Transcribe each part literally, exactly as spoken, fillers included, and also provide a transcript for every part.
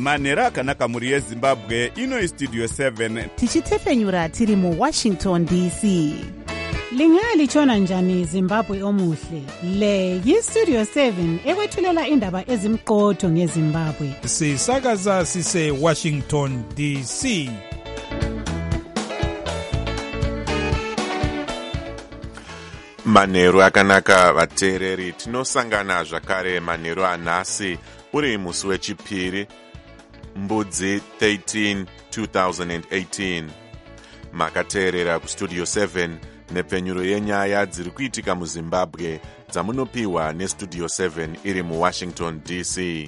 manheru akanaka mhuri yezimbabwe. Ino istudio seven tichitefenyura tiri muwashington D C. Lingalitshona njani Zimbabwe omuhle? Le yistudio seven ekwethulela indaba ezimqotho ngeZimbabwe. Sisakaza sise Washington D C. Manheru akanaka vateereri, tinosangana zvakare manheru anhasi uri musi wechipiri mbudzi thirteen two thousand eighteen. Makateerera kustudio seven nepfenyuro yenyaya dziri kuitika muZimbabwe dzamunopiwa nestudio seven iri muWashington D C.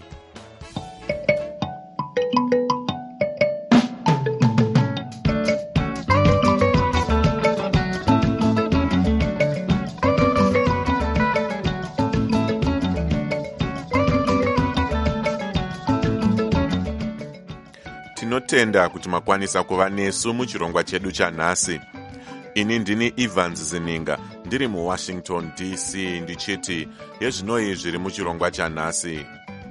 Tinotenda kuti makwanisa kuva nesu muchirongwa chedu chanhasi. Ini ndini Evans Zininga, ndiri muWashington D C, ndichiti yezvinoi zviri muchirongwa chanhasi.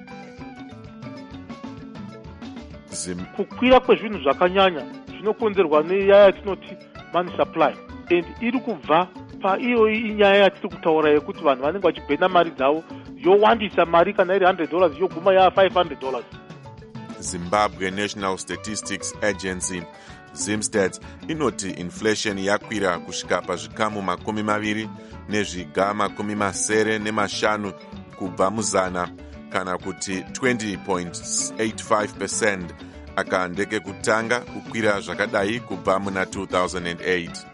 Zim... kukwira kwezvinhu zvakanyanya zvinokonzerwa nenyaya yatinoti money supply, and iri kubva paiyoyi inyaya yatiri kutaura yekuti vanhu vanenge vachibhena mari dzavo yowandisa mari kana iri one hundred dollars yoguma yaa five hundred dollars. Zimbabwe National Statistics Agency Zimstats inoti inflation yakwira kusvika pazvikamu makumi maviri nezviga makumi masere nemashanu kubva muzana, kana kuti twenty point eight five percent aka ndeke kutanga kukwira zvakadai kubva muna two thousand eight.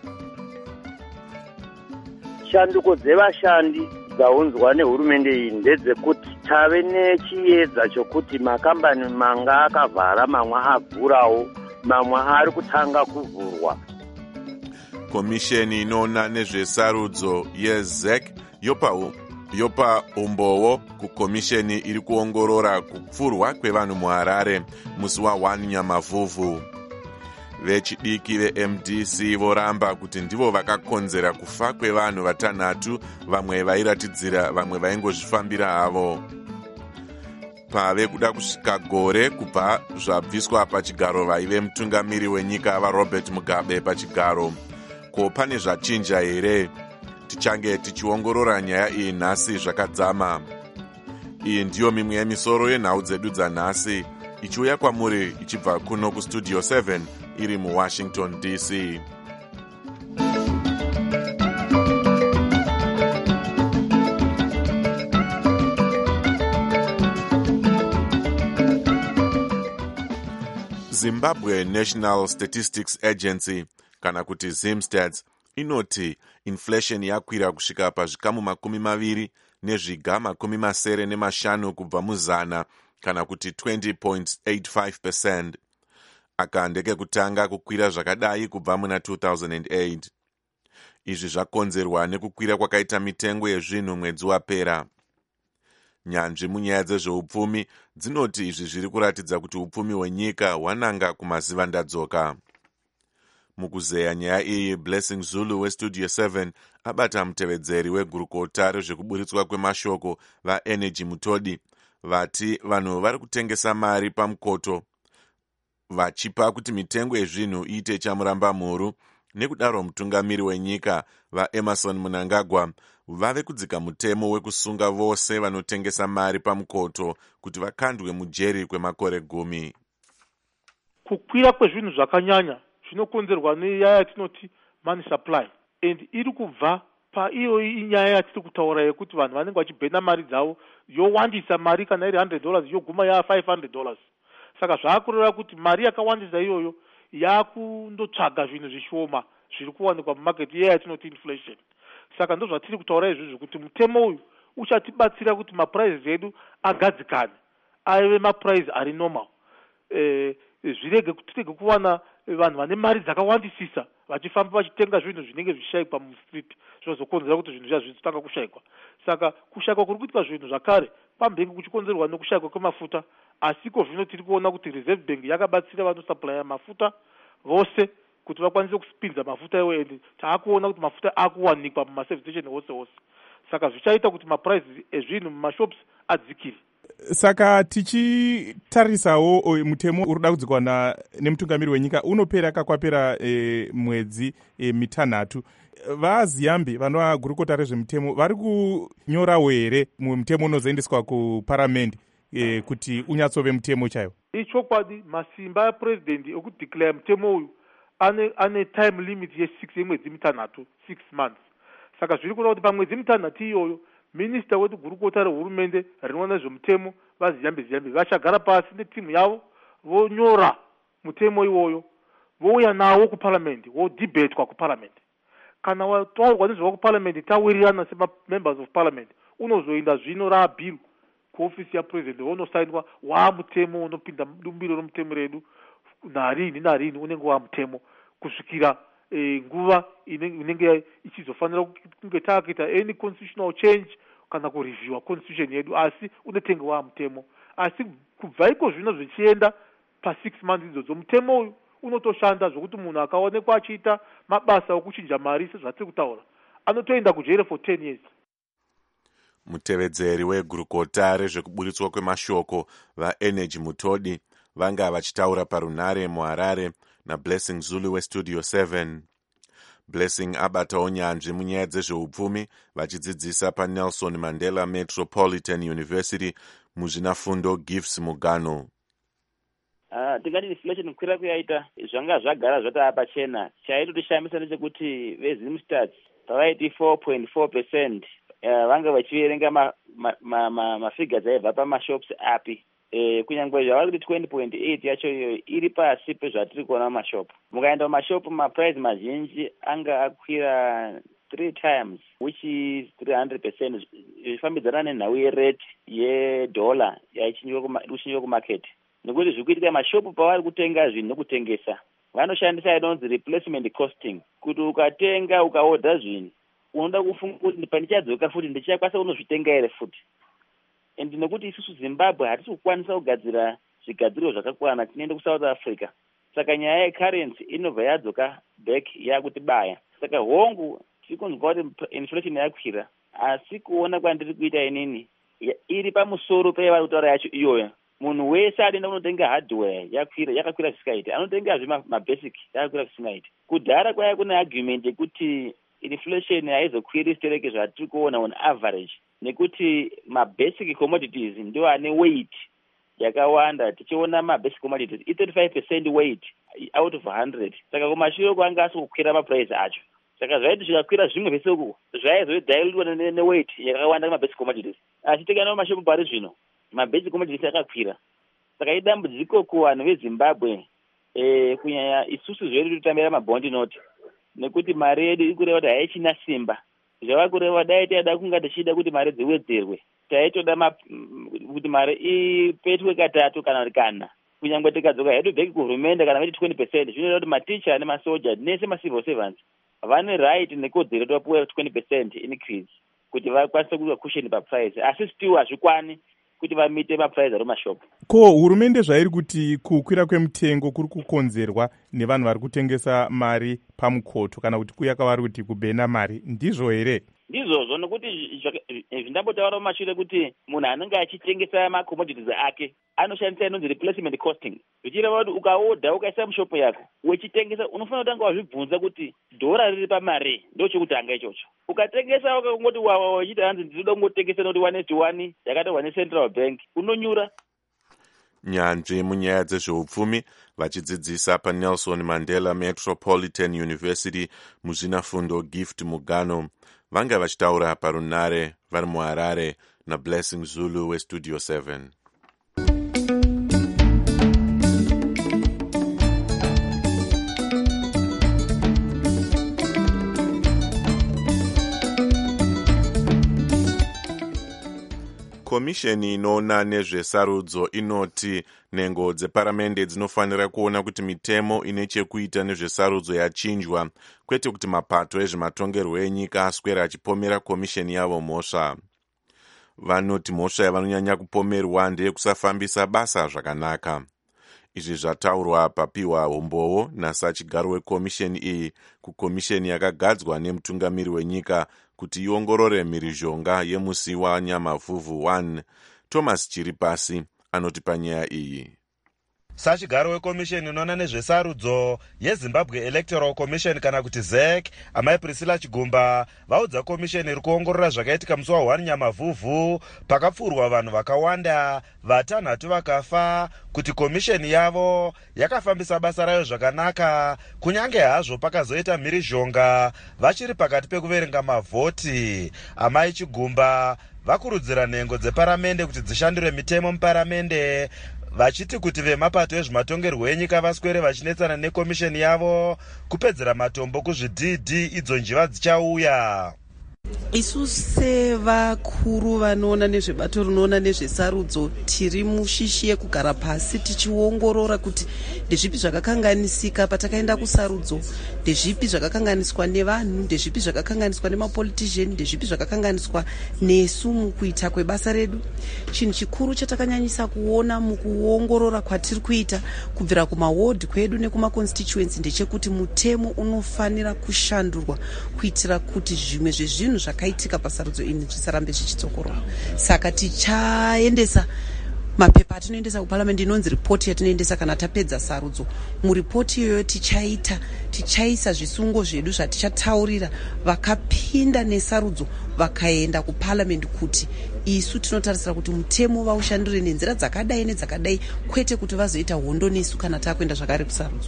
Shanduko dzevashandi dzaunzwa nehurumende iyi ndedzekuti tave nechiedza chokuti makambani manga akavhara mamwe avhurawo, mamwe ari kutanga kuvhurwa. Komisheni inoona nezvesarudzo yeZ E C yopa yopa umbowo kukomisheni iri kuongorora kupfurwa kwevanhu muHarare musi wa one Nyamavhuvhu. Vechidiki veM D C voramba kuti ndivo vakakonzera kufa kwevanhu vatanhatu, vamwe vairatidzira vamwe vaingozvifambira havo. Pave kuda kusvika gore kubva zvabviswa pachigaro vaive mutungamiri wenyika vaRobert Mugabe pachigaro. Ko pane zvachinja here? Tichange tichiongorora nyaya iyi nhasi zvakadzama. Iyi ndiyo mimwe yemisoro yenhau dzedu dzanhasi, ichiuya kwamuri ichibva kuno kustudio seven iri muWashington D C. Zimbabwe National Statistics Agency kana kuti Zimstats inoti inflation yakwira kusvika pazvikamu makumi maviri nezviga makumi masere nemashanu kubva muzana, kana kuti twenty point eight five percent. Aka ndeke kutanga kukwira zvakadai kubva muna two thousand eight. Izvi zvakonzerwa nekukwira kwakaita mitengo yezvinhu mwedzi wapera. Nyanzvi munyaya dzezveupfumi dzinoti izvi zviri kuratidza kuti upfumi hwenyika hwananga kumazivandadzoka. Mukuzeya nyaya iyi, Blessing Zulu westudio seven abata mutevedzeri wegurukota rezvekuburitswa kwemashoko vaEnergy Mutodi, vati vanhu vari kutengesa mari pamukoto vachipa kuti mitengo yezvinhu iite chamuramba mhuru. Nekudaro mutungamiri wenyika vaEmerson Mnangagwa vave kudzika mutemo wekusunga vose vanotengesa mari pamukoto kuti vakandwe mujeri kwemakore gumi. Kukwira kwezvinhu zvakanyanya zvinokonzerwa nenyaya yatinoti money supply, and iri kubva paiyoyi inyaya yatiri kutaura yekuti vanhu vanenge vachibhena mari dzavo yowandisa mari kana iri one hundred dollars yoguma yaa five hundred dollars. Saka zvaakureva kuti mari yakawandisa iyoyo yakundotsvaga zvinhu zvishoma zviri kuwanikwa mumarket iye yatinoti inflation. Saka ndo zvatiri kutaura izvozvo kuti mutemo uyu uchatibatsira kuti mapuraizi edu agadzikane, aive mapuraizi ari normal. E, zvirege tirege kuwana vanhu vane mari dzakawandisisa vachifamba vachitenga zvinhu zvinenge zvishayikwa mustreet, zvozokonzera kuti zvinhu zvazvo zvitanga kushayikwa. Saka kushayikwa kuri kuitwa zvinhu zvakare pambengi kuchikonzerwa nekushayikwa kwemafuta, asiko zvino tiri kuona kuti Reserve Bank yakabatsira vanosuplya mafuta vose kuti vakwanise kusipinza mafuta iwo, and taakuona kuti mafuta akuwanikwa mumaservice station wose wose. Saka zvichaita kuti mapuraizi ezvinhu mumashops adzikire. Saka tichitarisawo mutemo uri kuda kudzikwana nemutungamiri wenyika unopera kakwapera e, mwedzi e, mitanhatu. VaZiambi vanova gurukota rezvemutemo vari kunyorawo here mutemo unozoendeswa kuparamende e, kuti unyatsove mutemo chaiwo? Ichokwadi masimba apurezidendi ekudeclare mutemo uyu ane, ane time limit ye6 yemwedzi mitanhatu, six months. Saka zviri kureva kuti pamwedzi mitanhatu iyoyo minista wedu gurukota rehurumende rinoona nezvemutemo vaZiambi Ziambi vachagara pasi netimu yavo vonyora mutemo iwoyo vouya nawo kuparliament wodhibatwa kuparliament. Kana wataurwa nezvava kuparliament tawirirana semamembers of parliament unozoenda zvino raabhiru kuofisi yapresident wonosainwa waamutemo unopinda dumbiro romutemo redu narini narini unenge waamutemo kusvikira e, nguva inenge ichizofanira kunge taakuita any constitutional change kana kureviewa constitution yedu, asi unotenge waamutemo. Asi kubva iko zvino zvichienda pa-six months idzodzo mutemo uyu unotoshanda zvokuti munhu akaonekwa achiita mabasa okuchinja mari sezvatiri kutaura anotoenda kujere for ten years. Mutevedzeri wegurukota rezvekuburitswa kwemashoko vaenergy Mutodi vanga vachitaura parunhare muHarare naBlessing Zulu weStudio seven. Blessing abatawo nyanzvi munyaya dzezveupfumi vachidzidzisa paNelson Mandela Metropolitan University muzvinafundo Gives Mugano. Uh, tingati inflation kukwira kuyaita zvanga zvagara zvatava pachena. Chaitotishambisa ndechekuti veZimstats pavaiti four point four percent uh, vanga vachiverenga mafigures ma, ma, ma, ma aibva pamashops api. E, kunyangwe zvavari kuti twenty point eight yacho iyoyo iri pasi pezvatiri kuona mumashopu. Mukaenda mumashopu maprice mazhinji anga akwira three times which is three hundred percent zvifambidzana nenhau yerate yedollar yaichinyiwa kumarket. Nekuti zvikuitika mashopu pavari kutenga zvinhu nokutengesa vanoshandisa inonzi replacement costing, kuti ukatenga ukaodha zvinhu unoda kufunga kuti pandichadzoka futi ndichakwanisa kunozvitenga here futi. And nekuti isusu Zimbabwe hatisi kukwanisa kugadzira zvigadziriro zvakakwana, tinoenda kuSouth Africa. Saka nyaya yecurrency inobva yadzoka back yakutibaya. Saka hongu tiri kunzwa kuti inflation yakwira, asi kuona kwandiri kuita inini iri pamusoro pevari kutaura yacho iyoyo. Munhu wese anoenda kunotenga hardware yakwira yakakwira zvisingaiti, anotenga zve mabasic yakakwira zvisingaiti. Kudhara kwaya kune argument yekuti inflation haizokwiri stereke zvatiri kuona on average, nekuti mabasic commodities ndio ane weight yakawanda. Tichiona mabasic commodities i thirty-five percent weight out of one hundred. Saka kumashure kwanga asikukwira maprice acho. Saka zvaiti zvikakwira zvimwe zvese uku zvaizodilutwa neweight yakawanda mabasic commodities. Asi tikana mumashopu pari zvino mabasic commodities akakwira. Saka idambudziko kuvanhu veZimbabwe eh kunyanya isusu zvedu tutambira mabondi note, nekuti mari yedu iri kureva kuti haichina simba. Zvava kureva dai taida kunga tichida kuti mari dziwedzerwe, taitoda kuti mari ipetwe katatu kana kuti kana. Kunyangwe tikadzoka hedu bheki kuhurumende kana veti twenty percent zvinoita kuti maticha nemasoja nese macivil servants vane right nekodzero kuti vapuwe twenty percent increase kuti vakwanise kuwa cushion paprice, asi still hazvikwani kuti vamite maprice ari mumashopu. Ko hurumende zvairi kuti kukwira kwemutengo kuri kukonzerwa nevanhu vari kutengesa mari pamukoto kana kuti kuya kwavari kuti kubhena mari, ndizvo here? Ndizvozvo, nokuti zvindambotaura mumashure kuti munhu anenge achitengesa macommodities ake anoshandisa inonzi replacement costing. Zvichireva kuti ukaodha ukaisa mushopu yako wechitengesa unofanira kutanga wazvibvunza kuti dhora riri pamari ndo chekutanga ichocho. Ukatengesa ukangoti wachiti hanzi ndinoda kungotengesa noti one is to one yakatorwa neCentral Bank unonyura. Nyanzvi munyaya dzezveupfumi vachidzidzisa paNelson Mandela Metropolitan University muzvinafundo Gift Mugano vanga vachitaura parunhare vari muHarare naBlessing Zulu weStudio seven. Komisheni inoona nezvesarudzo inoti nhengo dzeparamende dzinofanira kuona kuti mitemo ine chekuita nezvesarudzo yachinjwa, kwete kuti mapato ezvematongerwo enyika aswera achipomera komisheni yavo mhosva. Vanoti mhosva yavanonyanya kupomerwa ndeyekusafambisa basa zvakanaka. Izvi zvataurwa papiwa umbowo nasachigaro wekomisheni iyi kukomisheni yakagadzwa nemutungamiri wenyika kuti iongorore mhirizhonga yemusi wanyamavhuvhu one Thomas Chiripasi anoti panyaya iyi. Sachigaro wekomisheni inoona nezvesarudzo yeZimbabwe Electoral Commission kana kuti Z E C, amai Priscilla Chigumba vaudza komisheni iri kuongorora zvakaitika musi wa Nyamavhuvhu pakapfurwa vanhu vakawanda, vatanhatu vakafa, kuti komisheni yavo yakafambisa basa rayo zvakanaka kunyange hazvo pakazoita mhirizhonga vachiri pakati pekuverenga mavhoti. Amai Chigumba vakurudzira nhengo dzeparamende kuti dzishandure mitemo muparamende, vachiti kuti vemapato ezvematongerwo enyika vaswere vachinetsana nekomisheni yavo kupedzera matombo kuzvidhidhi idzo njiva dzichauya. Isu sevakuru vanoona nezvebato rinoona nezvesarudzo tiri mushishi yekugara pasi tichiongorora kuti ndezvipi zvakakanganisika patakaenda kusarudzo, ndezvipi zvakakanganiswa nevanhu, ndezvipi zvakakanganiswa nemapolitician, ndezvipi zvakakanganiswa nesu mukuita kwebasa redu. Chinhu chikuru chatakanyanyisa kuona mukuongorora kwatiri kuita kubvira kumaward kwedu nekumaconstituency ndechekuti mutemo unofanira kushandurwa kuitira kuti zvimwe zvezvinhu zvakaitika pasarudzo ini zvisarambe zvichitsokorwa. Saka tichaendesa mapepa atinoendesa kuparliament inonzi ripoti yatinoendesa kana tapedza sarudzo. Muripoti iyoyo tichaita tichaisa zvisungo zvedu zvatichatauririra vakapinda nesarudzo vakaenda kuparliament kuti isu tinotarisira kuti mutemo vaushandure nenzira dzakadai nedzakadai, kwete kuti vazoita hondo nesu kana takuenda zvakare kusarudzo.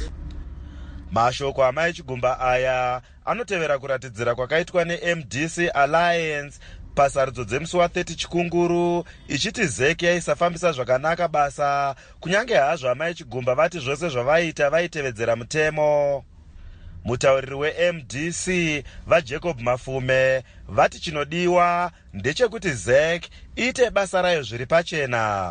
Mashoko amai Chigumba aya anotevera kuratidzira kwakaitwa neM D C Alliance pasarudzo dzemusi wa-thirty Chikunguru, ichiti Z E C yaisafambisa zvakanaka basa kunyange hazvo amai Chigumba vati zvose zvavaita vaitevedzera mutemo. Mutauriri weM D C vaJacob Mafume vati chinodiwa ndechekuti Z E C iite basa rayo zviri pachena.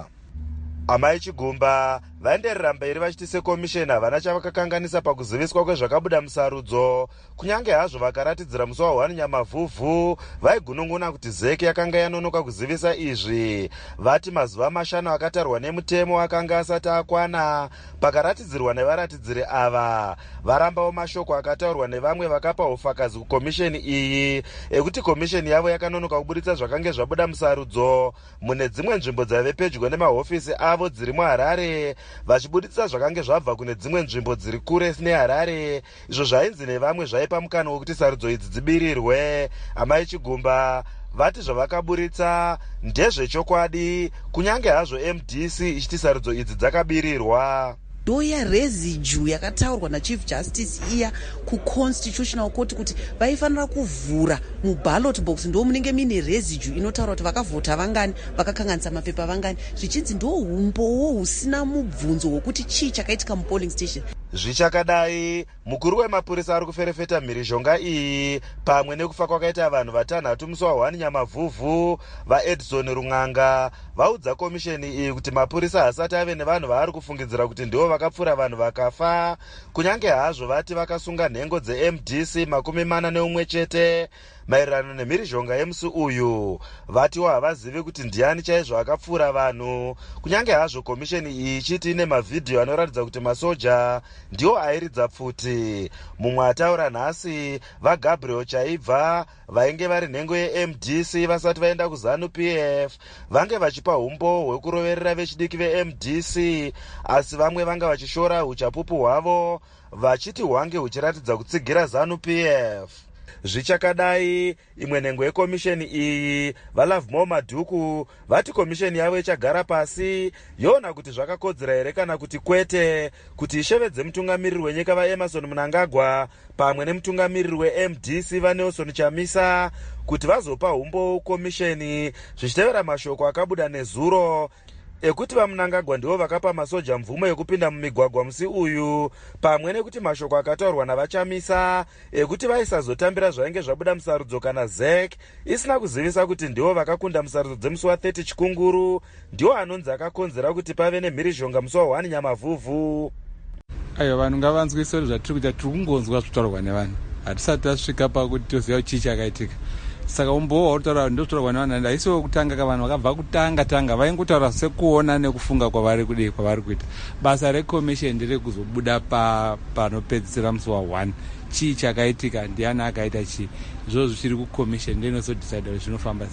Amai Chigumba vaenderera mberi vachiti sekomisheni havana chavakakanganisa pakuziviswa kwezvakabuda musarudzo, kunyange hazvo vakaratidzira musi wa Nyamavhuvhu vaigunun'una kuti Z E C yakanga yanonoka kuzivisa izvi. Vati mazuva mashanu akatarwa nemutemo akanga asati akwana pakaratidzirwa nevaratidziri ava. Varambawo mashoko akataurwa nevamwe vakapa ufakazi kukomisheni iyi ekuti komisheni yavo yakanonoka kuburitsa zvakange zvabuda musarudzo mune dzimwe nzvimbo dzaive pedyo nemahofisi avo dziri muHarare, vachibuditsa zvakange zvabva kune dzimwe nzvimbo dziri kure neHarare, izvo zvainzi nevamwe zvaipa mukana wekuti sarudzo idzi dzibirirwe. Amai Chigumba vati zvavakaburitsa ndezvechokwadi kunyange hazvo M D C ichiti sarudzo idzi dzakabirirwa. Ndoya residue yakataurwa naChief Justice iya kuConstitutional Court kuti vaifanira kuvhura muballot box ndo munenge mine residue inotaura kuti vakavhota vangani, vakakanganisa mapepa vangani, zvichinzi ndo umbowo husina mubvunzo wokuti chii chakaitika mupolling station. Zvichakadai, mukuru wemapurisa ari kuferefeta mhirizhonga iyi pamwe nekufa kwakaita vanhu vatanhatu musi wa Nyamavhuvhu vaEdson Rung'anga vaudza komisheni iyi kuti mapurisa hasati ave nevanhu vaari kufungidzira kuti ndivo vakapfura vanhu vakafa, kunyange hazvo vati vakasunga nhengo dzeM D C makumi mana neumwe chete maererano nemhirizhonga yemusi uyu. Vatiwo havazivi kuti ndiani chaizvo akapfura vanhu, kunyange hazvo komisheni iyi ichiti ine mavhidhiyo anoratidza kuti masoja ndiwo airidza pfuti. Mumwe ataura nhasi vaGabriel Chaibva vainge vari nhengo yeM D C vasati vaenda kuZANU P F vange vachipa humbo hwekuroverera vechidiki veM D C, asi vamwe vanga vachishora uchapupu hwavo vachiti hwange huchiratidza kutsigira ZANU P F. Zvichakadai, imwe nhengo yekomisheni iyi vaLovemore Madhuku vati komisheni yavo ichagara pasi yoona kuti zvakakodzera here kana kuti kwete kuti ishevedze mutungamiriri wenyika vaEmmerson Mnangagwa pamwe nemutungamiriri weM D C vaNelson Chamisa kuti vazopa humbo komisheni, zvichitevera mashoko akabuda nezuro ekuti vaMnangagwa ndivo vakapa masoja mvumo yekupinda mumigwagwa musi uyu, pamwe nekuti mashoko akataurwa navaChamisa ekuti vaisazotambira zvainge zvabuda musarudzo kana Z E C isina kuzivisa kuti ndivo vakakunda musarudzo dzemusi wa-thirty Chikunguru, ndiwo anonzi akakonzera kuti pave nemhirizhonga musi wa Nyamavhuvhu. Aiwa, vanhu ngavanzwiswe zvatiri kuita, tiri kungonzwa zvitaurwa nevanhu, hatisati tasvika pakuti toziva chii chakaitika. Saka umbowo hwautaura ndotaurwa nevanhu haisi wekutanga kavanhu vakabva kutanga tanga vaingotaura sekuona nekufunga kwavari kudii kwavari kuita. Basa rekomisheni nderekuzobuda pa panopedzisira musi wa-one chii chakaitika, ndiani akaita chii, izvozvo zvichiri kukomisheni ndiyo inozodecide kuti zvinofamba sei.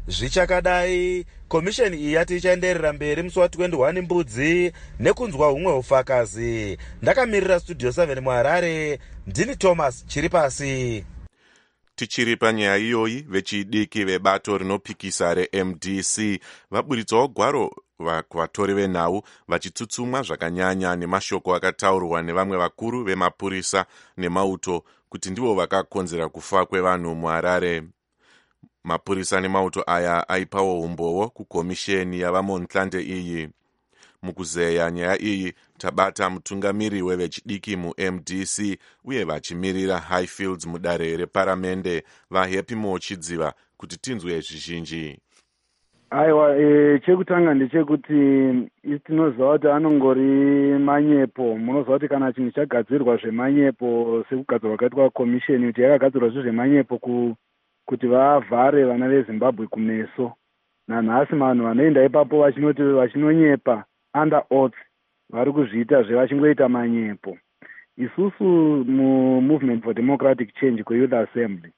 zvichakadai komisheni iyi yati ichaenderera mberi musi wa twenty-one mbudzi nekunzwa humwe ufakazi. Ndakamirira studio seven muHarare, ndini Thomas Chiripasi. Tichiri panyaya iyoyi, vechidiki vebato rinopikisa reM D C vaburitsawo gwaro vatori venhau vachitsutsumwa zvakanyanya nemashoko akataurwa nevamwe vakuru vemapurisa nemauto kuti ndivo vakakonzera kufa kwevanhu muHarare. Mapurisa nemauto aya aipawo umbowo kukomisheni yavamontlande iyi. Mukuzeya nyaya iyi tabata mutungamiri wevechidiki muM D C uye vachimirira Highfields mudare reparamende vaHappy Mochidziva kuti tinzwe zvizhinji. Aiwa, e, chekutanga ndechekuti tinoziva kuti anongori manyepo. Munoziva kuti kana chinhu chagadzirwa zvemanyepo sekugadzirwa kwakaitwa komisheni kuti yakagadzirwa zvemanyepo ku kuti vavhare vana veZimbabwe kumeso. Nanhasi vanhu vanoenda ipapo vachinoti vachinonyepa under oath vari kuzviita zvevachingoita manyepo. Isusu muMovement for Democratic Change kweYouth Assembly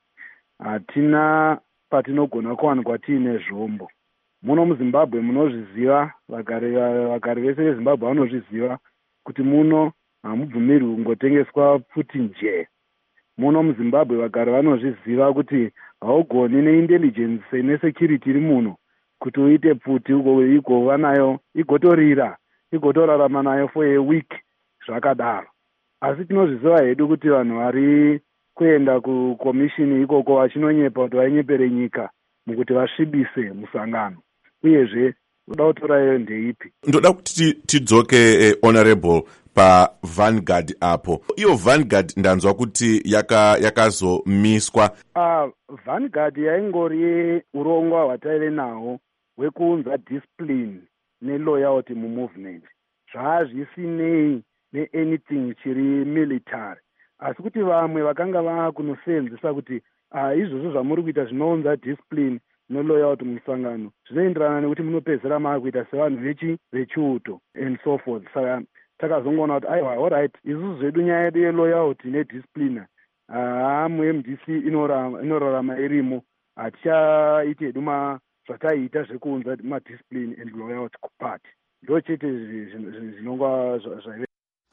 hatina patinogona kuwanikwa tiine zvombo. Muno muZimbabwe munozviziva, vagari vese veZimbabwe vanozviziva kuti muno hamubvumirwi kungotengeswa pfuti njee. Muno muZimbabwe vagari vanozviziva kuti haugoni neintelligence nesecurity iri muno kuti uite pfuti igova nayo igotorira igotorarama nayo for a week zvakadaro. Asi tinozviziva hedu kuti vanhu vari kuenda kukomishini ikoko vachinonyepa kuti vainyepere nyika mukuti vasvibise musangano. Uyezve uda kutora iyo ndeipi? Ndoda kuti tidzoke eh, honorable pa Vanguard apo. Iyo Vanguard ndanzwa kuti yakazomiswa. Yaka uh, Vanguard yaingori urongwa hwataive naho hwekuunza discipline neloyalty mumovement. Zvazvisinei neanything chiri military. Asi kuti vamwe vakanga vakunosenzesa kuti uh, izvozvo zvamuri kuita zvinounza discipline neloyalty musangano zvinoenderana nekuti munopedzera maakuita sevanhu vechi vechiuto and so forth. Saka takazongoona kuti aiwa, alright, isusu zvedu nyaya yedu yeloyalty nediscipline haa muM D C inorarama irimo. Hatichaiti hedu zvataiita zvekuunza madiscipline and loyalty kupati. Ndo chete zvinonga zvaive.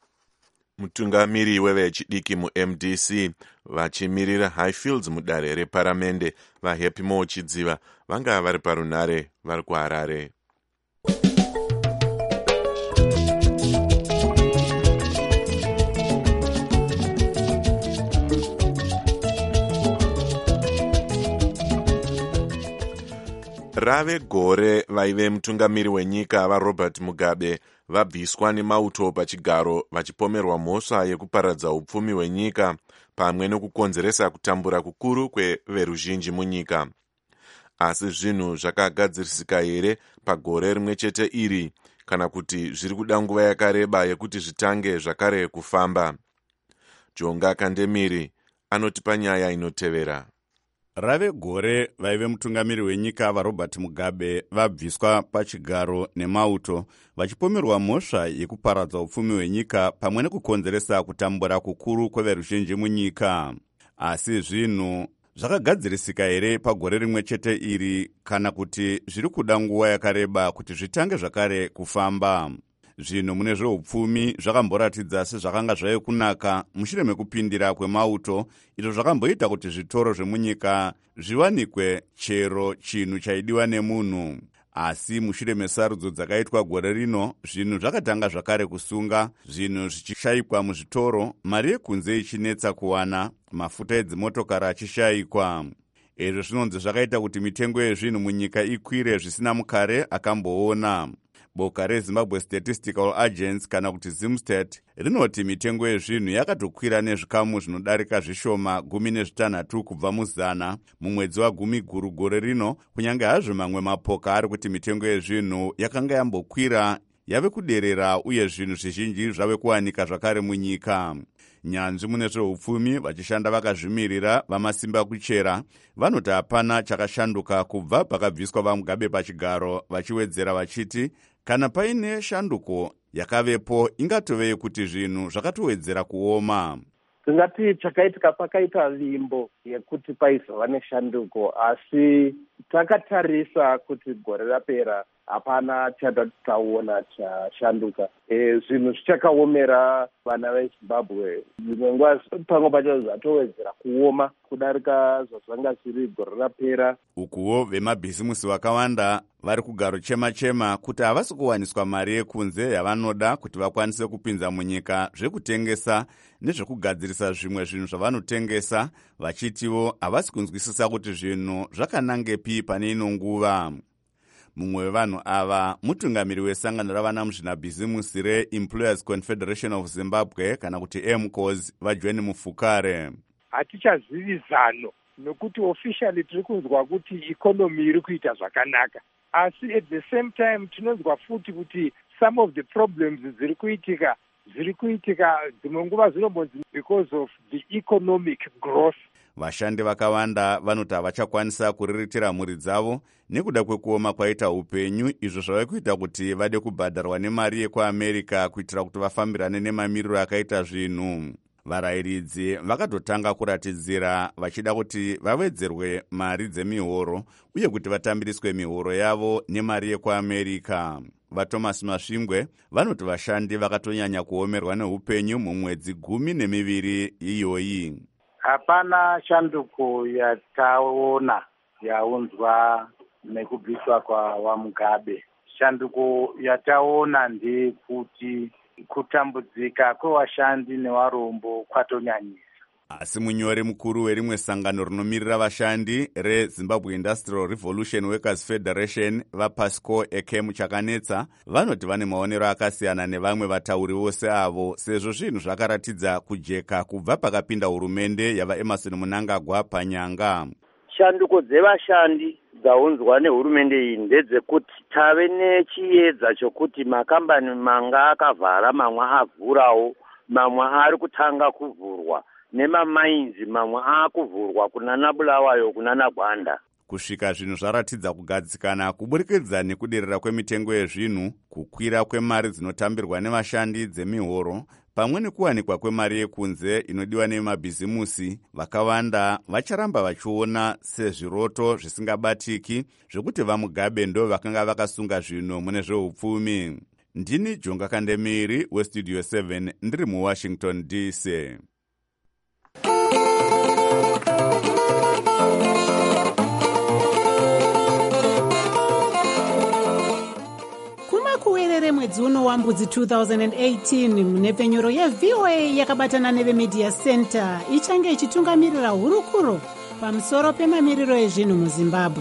Mutungamiri wevechidiki muM D C vachimirira Highfields mudare reparamende vaHappy Mochidziva vanga vari parunare vari kuHarare. Rave gore vaive mutungamiri wenyika vaRobert Mugabe vabviswa nemauto pachigaro vachipomerwa mhosva yekuparadza upfumi hwenyika pamwe nekukonzeresa kutambura kukuru kweveruzhinji munyika. Asi zvinhu zvakagadzirisika here pagore rimwe chete iri kana kuti zviri kuda nguva yakareba yekuti zvitange zvakare kufamba? Jonga Kandemiri anoti panyaya inotevera. Rave gore vaive mutungamiri wenyika vaRobert Mugabe vabviswa pachigaro nemauto vachipomerwa mhosva yekuparadza upfumi hwenyika pamwe nekukonzeresa kutambura kukuru kweveruzhinji munyika. Asi zvinhu zvakagadzirisika here pagore rimwe chete iri kana kuti zviri kuda nguva yakareba kuti zvitange zvakare kufamba? Zvinhu mune zveupfumi zvakamboratidza sezvakanga zvaive kunaka mushure mekupindira kwemauto, izvo zvakamboita kuti zvitoro zvemunyika zviwanikwe chero chinhu chaidiwa nemunhu. Asi mushure mesarudzo dzakaitwa gore rino, zvinhu zvakatanga zvakare kusunga, zvinhu zvichishayikwa muzvitoro, mari yekunze ichinetsa kuwana, mafuta edzimotokari achishayikwa. Izvo zvinonzi zvakaita kuti mitengo yezvinhu munyika ikwire zvisina mukare akamboona. Boka reZimbabwe Statistical Agency kana kuti Zimstat rinoti mitengo yezvinhu yakatokwira nezvikamu zvinodarika zvishoma gumi nezvitanhatu kubva muzana mumwedzi wagumi guru gore rino, kunyange hazvo mamwe mapoka ari kuti mitengo yezvinhu yakanga yambokwira yave kuderera uye zvinhu zvizhinji zvave kuwanika zvakare munyika. Nyanzvi mune zveupfumi vachishanda vakazvimirira vamasimba kuchera vanoti hapana chakashanduka kubva pakabviswa vaMugabe pachigaro, vachiwedzera vachiti kana paine shanduko yakavepo ingatove kuti zvinhu zvakatowedzera kuoma. Tingati chakaitika pakaita vimbo yekuti paizova neshanduko, asi takatarisa kuti gore rapera hapana chatati taona chashanduka. E, zvinhu zvichakaomera vana vezimbabwe. Zvimwe nguva pamwe pacho zvatowedzera kuoma kudarika zvazvanga zviri gore rapera. Ukuwo vemabhizimusi vakawanda vari kugaro chema chema kuti havasi kuwaniswa mari yekunze yavanoda kuti vakwanise kupinza munyika zvekutengesa nezvekugadzirisa zvimwe zvinhu zvavanotengesa, vachitiwo havasi kunzwisisa kuti zvinhu zvakanangepi pane ino nguva. Mumwe wevanhu ava mutungamiri wesangano ravana muzvinabhizimusi reEmployers Confederation of Zimbabwe kana kuti M C O Z, vaJohn Mufukare. Hatichazivi zano nokuti officially tiri kunzwa kuti ikonomi iri kuita zvakanaka, asi at the same time tinonzwa futi kuti some of the problems dziri kuitika dziri kuitika dzimwe nguva zvinobonzi because of the economic growth. Vashandi vakawanda vanoti havachakwanisa kuriritira mhuri dzavo nekuda kwekuoma kwaita upenyu, izvo zvava kuita kuti vade kubhadharwa nemari yekuAmerica kuitira kuti vafambirane nemamiriro akaita zvinhu. Varayiridzi vakatotanga kuratidzira vachida kuti vawedzerwe mari dzemihoro uye kuti vatambiriswe mihoro yavo nemari yekuAmerica. VaThomas Masvingwe vanoti vashandi vakatonyanya kuomerwa neupenyu mumwedzi gumi nemiviri iyoyi. Hapana shanduko yataona yaunzwa nekubviswa kwa waMugabe. Shanduko yataona ndekuti kutambudzika kwevashandi nevarombo kwatonyanyisa. Asi munyori mukuru werimwe sangano rinomirira vashandi reZimbabwe Industrial Revolution Workers Federation, vaPasco Ekem Chakanetsa, vanoti vane maonero akasiyana nevamwe vatauri vose avo, sezvo zvinhu zvakaratidza kujeka kubva pakapinda hurumende yavaEmmerson Mnangagwa panyanga. Shanduko dzevashandi dzaunzwa nehurumende iyi ndedzekuti tave nechiedza chokuti makambani manga akavhara mamwe avhurawo, mamwe ari kutanga kuvhurwa, nemamainzi mamwe akuvhurwa kunana Bulawayo kunana Gwanda. Kusvika zvinhu zvaratidza kugadzikana kuburikidza nekuderera kwemitengo yezvinhu, kukwira kwemari dzinotambirwa nevashandi dzemihoro, pamwe nekuwanikwa kwemari yekunze inodiwa nemabhizimusi, vakawanda vacharamba vachiona sezviroto zvisingabatiki zvekuti vaMugabe ndo vakanga vakasunga zvinhu mune zveupfumi. Ndini Jonga Kandemiri weStudio seven ndiri muWashington D C. Kuwerere mwedzi uno wambudzi two thousand eighteen munepfenyuro yeV O A yakabatana nevemedia center ichange ichitungamirira hurukuro pamusoro pemamiriro ezvinhu muZimbabwe.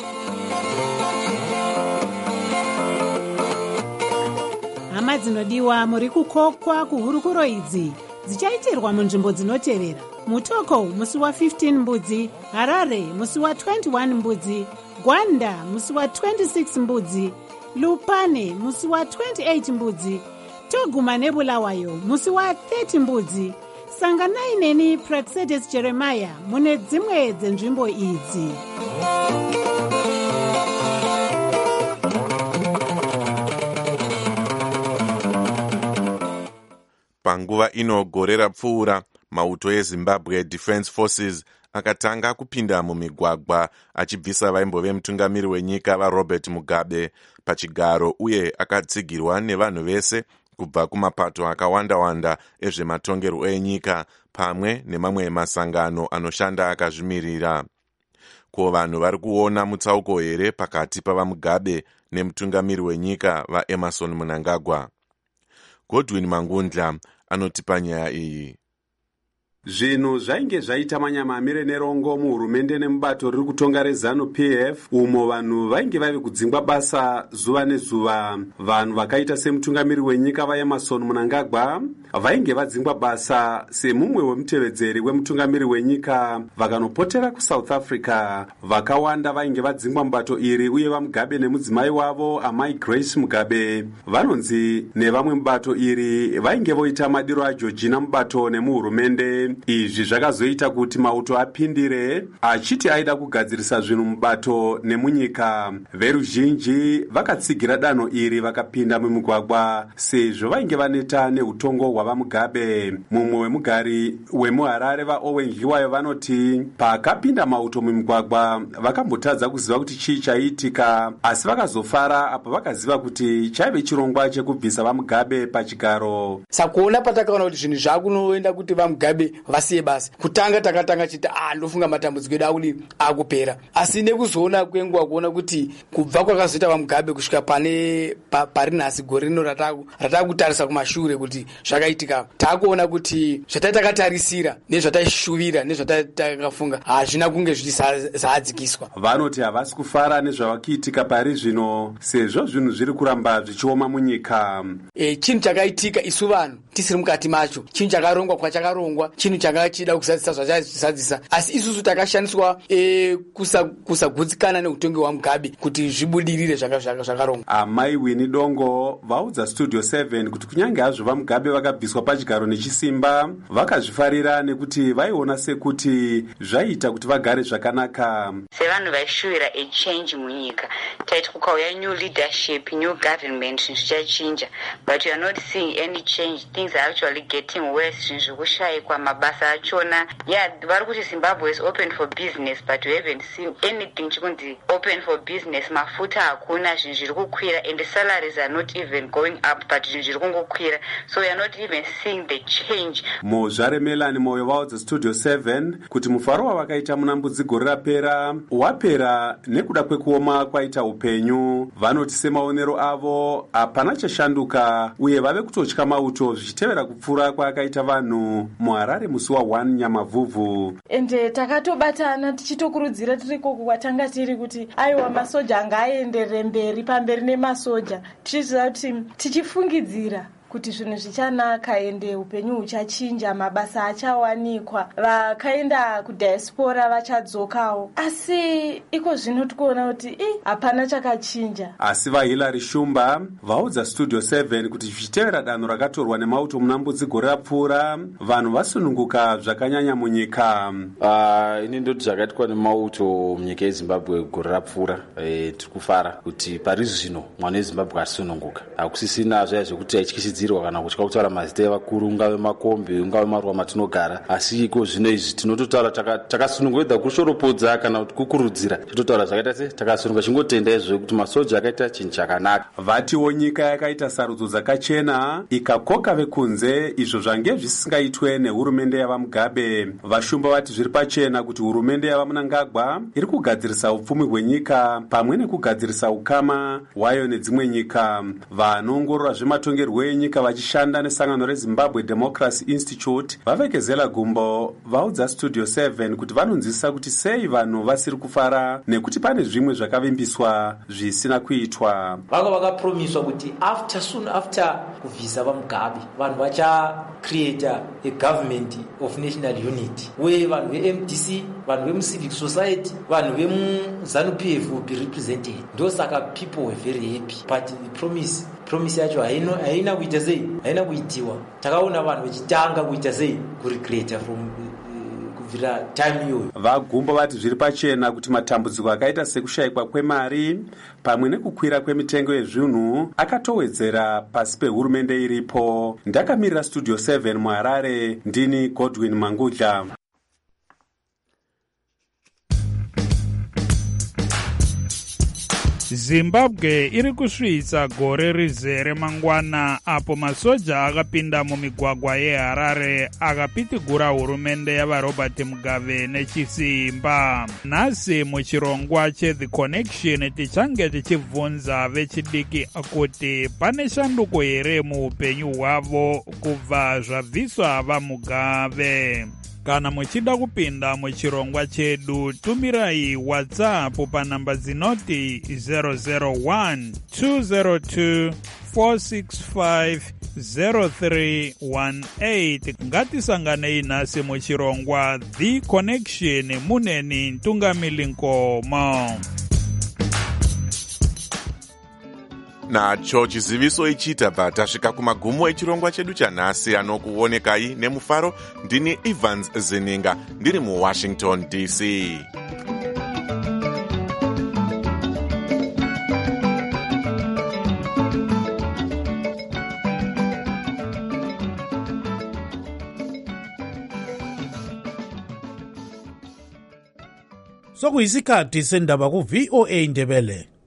Hama dzinodiwa, muri kukokwa kuhurukuro idzi dzichaitirwa munzvimbo dzinotevera: Mutoko musi wa fifteen mbudzi, Harare musi wa twenty-one mbudzi, Gwanda musi wa twenty-six mbudzi, Lupane musi wa twenty-eight mbudzi, Toguma neBulawayo musi wa thirty mbudzi. Sanganai neni Praxedes Jeremiah mune dzimwe dzenzvimbo idzi. Panguva ino gore rapfuura, mauto eZimbabwe Defence Forces akatanga kupinda mumigwagwa achibvisa vaimbove mutungamiri wenyika vaRobert Mugabe pachigaro, uye akatsigirwa nevanhu vese kubva kumapato akawanda-wanda ezvematongerwo enyika pamwe nemamwe masangano anoshanda akazvimirira. Ko vanhu vari kuona mutsauko here pakati pavaMugabe nemutungamiri wenyika vaEmmerson Mnangagwa? Godwin Mangundla anotipa nyaya iyi. Zvinhu zvainge zvaita manyamamire nerongo muhurumende nemubato riri kutonga reZANU-P F, umo vanhu vainge vavi kudzingwa basa zuva nezuva. Vanhu vakaita semutungamiri wenyika vaEmmerson Mnangagwa vainge vadzingwa basa semumwe wemutevedzeri wemutungamiri wenyika vakanopotera kuSouth Africa. Vakawanda vainge vadzingwa mubato iri, uye vaMugabe nemudzimai wavo Amai Grace Mugabe vanonzi nevamwe mubato iri vainge voita madiro aJoργina mubato nemuhurumende. izvi zvakazoita kuti mauto apindire achiti aida kugadzirisa zvinhu mubato nemunyika. Veruzhinji vakatsigira danho iri vakapinda mumugwagwa sezvo vainge vaneta neutongo hwavamugabe. Mumwe wemugari wemuharare vaowen hiwayo vanoti pakapinda mauto mumugwagwa vakambotadza kuziva kuti chii chaiitika, asi vakazofara apo vakaziva kuti chaive chirongwa chekubvisa vamugabe pachigaro. Sakuona patakaona kuti zvinhu zvakunoenda kuti vamugabe vasiye basa, kutanga takatanga chiti ah ndofunga matambudziko edu akudi akupera, asi nekuzoona kwenguva kuona kuti kubva kwakazoita vamugabe kusvika pane pa, pari nhasi gore rino ratakutarisa kumashure kuti zvakaitika, takuona kuti zvatatakatarisa nezvataishuvira nezvatakafunga hazvina kunge zvichizadzikiswa. Vanoti havasi kufara nezvavakiitika pari zvino sezvo zvinhu zviri kuramba zvichioma munyika. E, chinhu chakaitika isu vanhu tisiri mukati macho, chinhu chakarongwa kwachakarongwa, chinhu changa chida kuzadzisa zvachazadzisa, asi isusu takashandiswa e, kusagutsikana kusa neutongi hwamugabe kuti zvibudirire zvakarongwa. Amai Winnie Dongo vaudza Studio seven kuti kunyange hazvo vamugabe vakabviswa pachigaro nechisimba vakazvifarira nekuti vaiona sekuti zvaita kuti vagare zvakanaka. Sevanhu vaishuvira a change munyika, taiti kukauya new leadership, new government, zvinhu zvichachinja, but we are not seeing any change. Things are actually getting worse. Zvinhu zvikushayikwa mabasa achona. Yeah, vari kuti Zimbabwe is open for business, but we haven't seen anything chikunzi open for business. Mafuta hakuna, zvinhu zviri kukwira, and the salaries are not even going up, but zvinhu zviri kungokwira. So we are not even seeing the change. Mozvare Melani Moyo vaudza Studio seven kuti mufaro wavakaita munambudzi gore rapera wapera nekuda kwekuoma kwaita upenyu. Vanoti semaonero avo hapana chashanduka uye vave kutotya mauto zvichitevera kupfuura kwaakaita vanhu muHarare musi wa one Nyamavhuvhu. Ende takatobatana tichitokurudzira tiriko kwatanga tiri kuti aiwa masoja ngaaenderere mberi pamberi nemasoja, tichiziva kuti tichifungidzira kuti zvinhu zvichanaka ende upenyu huchachinja, mabasa achawanikwa, vakaenda kudiaspora vachadzokawo. Asi iko zvino tikuona kuti i hapana chakachinja. Asi vaHilary Shumba vaudza Studio seven kuti zvichitevera danho rakatorwa nemauto munambudzi gore rapfuura vanhu vasununguka zvakanyanya munyika. Uh, ini ndoti zvakaitwa nemauto munyika yeZimbabwe gore rapfuura e, tiri kufara kuti pari zvino mwana weZimbabwe asununguka, hakusisina zvaya zvekuti aityisi kana kutya kutaura mazita evakuru, ungave makombe, ungave maruwa matinogara, asi iko zvino izvi tinototaura takasununguka edha kushoropodza kana kuti kukurudzira, tototaura zvakaita se takasununguka, chingotenda izvo kuti masoja akaita chinhu chakanaka. Vatiwo nyika yakaita sarudzo dzakachena ikakoka vekunze, izvo zvange zvisingaitwe nehurumende yavamugabe. Vashumba vati zviri pachena kuti hurumende yavaMnangagwa iri kugadzirisa upfumi hwenyika pamwe nekugadzirisa ukama hwayo nedzimwe nyika. Vanoongorora zvematongerwo enyika vachishanda nesangano reZimbabwe Democracy Institute vavekezela gumbo vaudza Studio seven kuti vanonzwisisa kuti sei vanhu vasiri kufara nekuti pane zvimwe zvakavimbiswa zvisina kuitwa. Vanga vakapromiswa kuti after soon after kubvisa vamugabe vanhu vacha create a government of national unity where vanhu veM D C, vanhu vemucivic society, vanhu vemuZANU-P F will be represented. Ndosaka people were very happy, but the promise promise yacho haina haina kuita sei, haina kuitiwa. Takaona vanhu vachitanga kuita sei kurecreate from kubvira time iyoyo. Vagumbo vati zviri pachena kuti matambudziko akaita sekushayikwa kwemari pamwe nekukwira kwemitengo yezvinhu akatowedzera pasi pehurumende iripo. Ndakamirira Studio seven muHarare, ndini Godwin Mangudla. Zimbabwe iri kusvitsa gore rizere mangwana apo masoja akapinda mumigwagwa yeHarare akapitigura hurumende yavaRobert Mugabe nechisimba. Nhasi muchirongwa cheThe Connection tichange tichibvunza vechidiki kuti pane shanduko here muupenyu hwavo kubva zvabviswa vaMugabe. Kana muchida kupinda muchirongwa chedu, tumirai WhatsApp panamba dzinoti zero zero one two zero two four six five zero three one eight. Ngatisanganei nhasi muchirongwa The Connection muneni Ntungamili Nkomo. nacho chiziviso ichi tabva tasvika kumagumo echirongwa chedu chanhasi anokuonekai nemufaro. Ndini Evans Zininga ndiri muwashington D C. sokuyisikhathi sendaba ku V O A Ndebele.